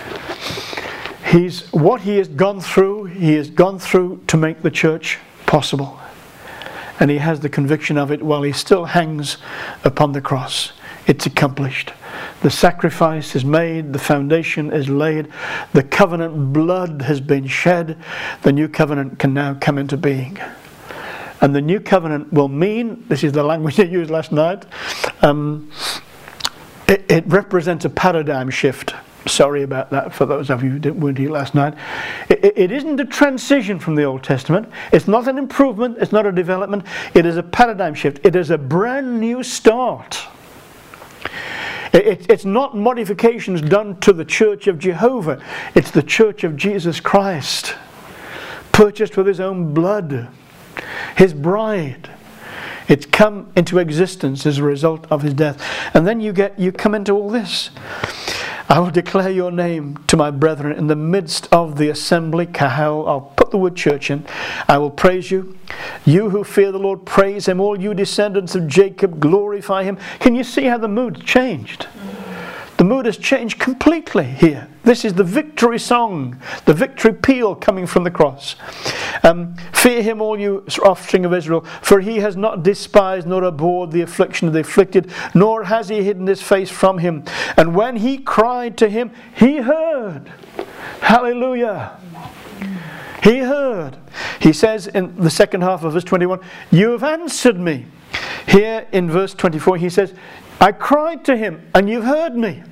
He's what he has gone through, he has gone through to make the church possible. And he has the conviction of it while he still hangs upon the cross. It's accomplished. The sacrifice is made, the foundation is laid, the covenant blood has been shed, the new covenant can now come into being. And the new covenant will mean, this is the language I used last night, um, it, it represents a paradigm shift. Sorry about that for those of you who weren't here last night. It, it, it isn't a transition from the Old Testament. It's not an improvement. It's not a development. It is a paradigm shift. It is a brand new start. It, it, it's not modifications done to the Church of Jehovah. It's the Church of Jesus Christ, purchased with his own blood, his bride. It's come into existence as a result of his death. And then you get you come into all this. I will declare your name to my brethren in the midst of the assembly. Kahal, I'll put the word church in. I will praise you. You who fear the Lord, praise him. All you descendants of Jacob, glorify him. Can you see how the mood changed? The mood has changed completely here. This is the victory song, the victory peal coming from the cross. Um, Fear him, all you offspring of Israel, for he has not despised nor abhorred the affliction of the afflicted, nor has he hidden his face from him. And when he cried to him, he heard. Hallelujah. He heard. He says in the second half of verse twenty-one, you have answered me. Here in verse twenty-four he says, I cried to him and you've heard me.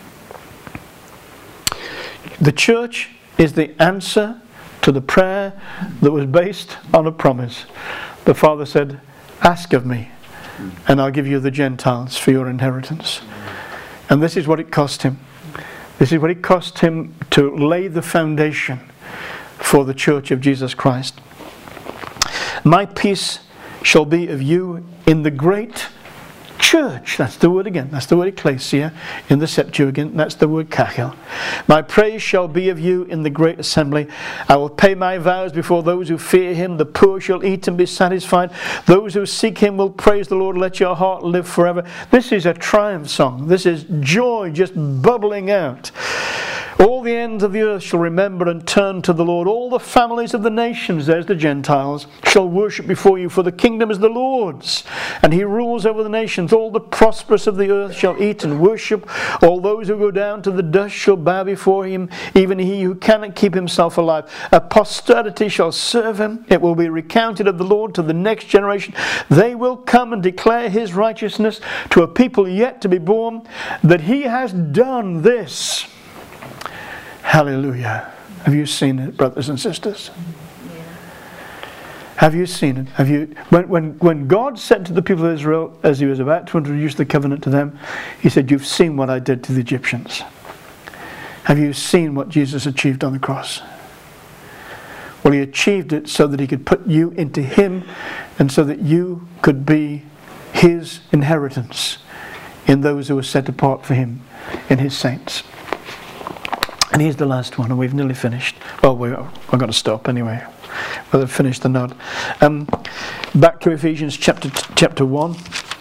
The church is the answer to the prayer that was based on a promise. The Father said, ask of me and I'll give you the Gentiles for your inheritance. And this is what it cost him. This is what it cost him to lay the foundation for the church of Jesus Christ. My peace shall be of you in the great church. That's the word again. That's the word ecclesia in the Septuagint. That's the word kachel. My praise shall be of you in the great assembly. I will pay my vows before those who fear him. The poor shall eat and be satisfied. Those who seek him will praise the Lord. Let your heart live forever. This is a triumph song. This is joy just bubbling out. All the ends of the earth shall remember and turn to the Lord. All the families of the nations, there's the Gentiles, shall worship before you, for the kingdom is the Lord's, and he rules over the nations. All the prosperous of the earth shall eat and worship. All those who go down to the dust shall bow before him, even he who cannot keep himself alive. A posterity shall serve him. It will be recounted of the Lord to the next generation. They will come and declare his righteousness to a people yet to be born, that he has done this. Hallelujah. Have you seen it, brothers and sisters? Yeah. Have you seen it? Have you when, when when God said to the people of Israel as he was about to introduce the covenant to them, he said, you've seen what I did to the Egyptians. Have you seen what Jesus achieved on the cross? Well, he achieved it so that he could put you into him and so that you could be his inheritance in those who are set apart for him. in his saints. And here's the last one, and we've nearly finished. Well, we're, we're going to stop anyway. We'll have finished the note. Um, back to Ephesians chapter chapter one.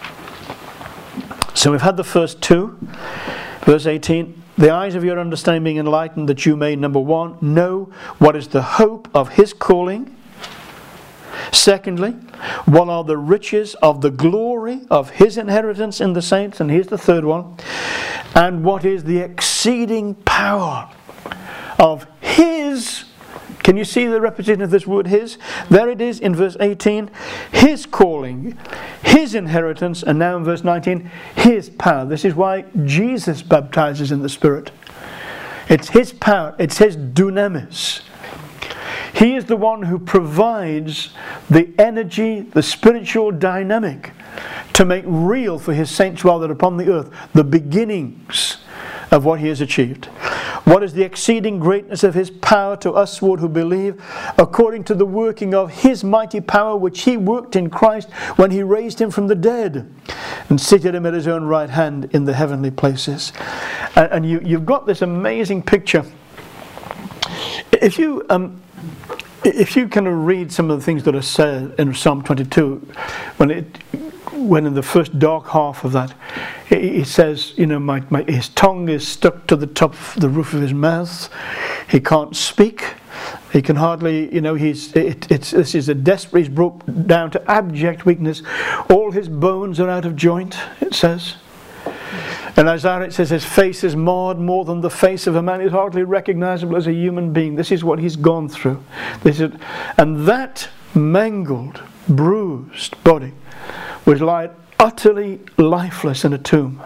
So we've had the first two. Verse eighteen. The eyes of your understanding being enlightened, that you may, number one, know what is the hope of his calling. Secondly, what are the riches of the glory of his inheritance in the saints? And here's the third one. And what is the exceeding power of his, can you see the repetition of this word his? There it is in verse eighteen. His calling, his inheritance, and now in verse nineteen, his power. This is why Jesus baptizes in the Spirit. It's his power, it's his dunamis. He is the one who provides the energy, the spiritual dynamic to make real for his saints while they're upon the earth the beginnings of what he has achieved. What is the exceeding greatness of his power to usward who believe, according to the working of his mighty power which he worked in Christ when he raised him from the dead and seated him at his own right hand in the heavenly places. And, and you, you've got this amazing picture. If you um, if you kind of read some of the things that are said in Psalm twenty-two, when it when in the first dark half of that, he says, you know, my, my, his tongue is stuck to the top of the roof of his mouth. He can't speak. He can hardly, you know, he's it, it's this is a desperate. He's broke down to abject weakness. All his bones are out of joint, it says. And Isaiah, it says, his face is marred more than the face of a man. He's hardly recognizable as a human being. This is what he's gone through. This is, and that mangled, bruised body was lying utterly lifeless in a tomb.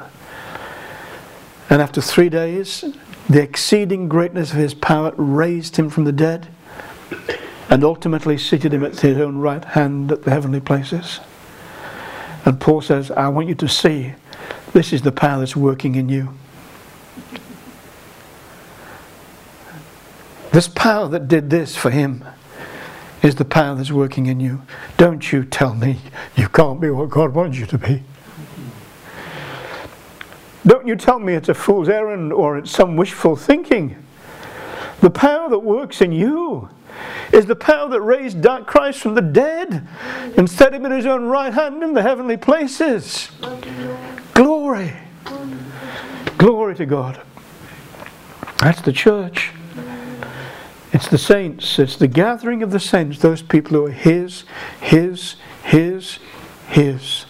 And after three days, the exceeding greatness of his power raised him from the dead and ultimately seated him at his own right hand at the heavenly places. And Paul says, I want you to see, this is the power that's working in you. This power that did this for him is the power that's working in you. Don't you tell me you can't be what God wants you to be. Don't you tell me it's a fool's errand or it's some wishful thinking. The power that works in you is the power that raised Christ from the dead and set him in his own right hand in the heavenly places. Glory. Glory to God. That's the church. It's the saints. It's the gathering of the saints. Those people who are his, his, his, his.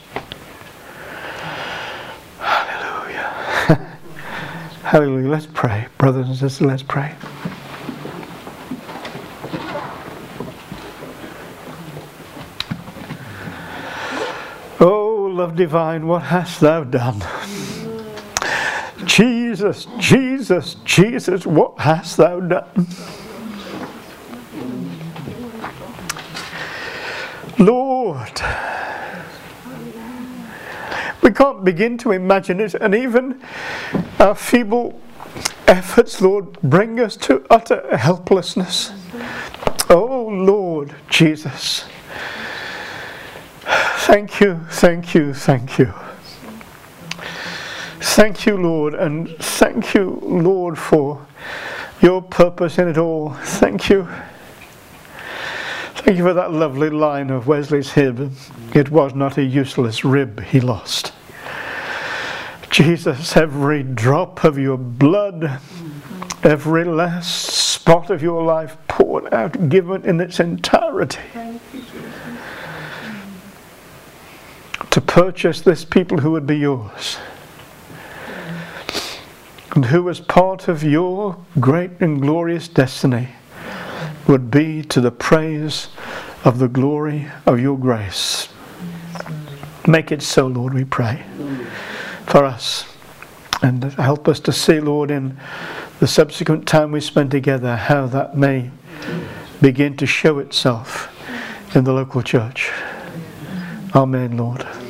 Hallelujah. Hallelujah. Let's pray. Brothers and sisters, let's pray. Oh, love divine, what hast thou done? Jesus, Jesus, Jesus, what hast thou done? Lord, we can't begin to imagine it, and even our feeble efforts, Lord, bring us to utter helplessness. Oh Lord Jesus, thank you, thank you, thank you. Thank you, Lord, and thank you, Lord, for your purpose in it all. Thank you. Thank you for that lovely line of Wesley's hymn. It was not a useless rib he lost. Jesus, every drop of your blood, every last spot of your life poured out, given in its entirety to purchase this people who would be yours. And who as part of your great and glorious destiny would be to the praise of the glory of your grace. Make it so, Lord, we pray, for us. And help us to see, Lord, in the subsequent time we spend together, how that may begin to show itself in the local church. Amen, Lord.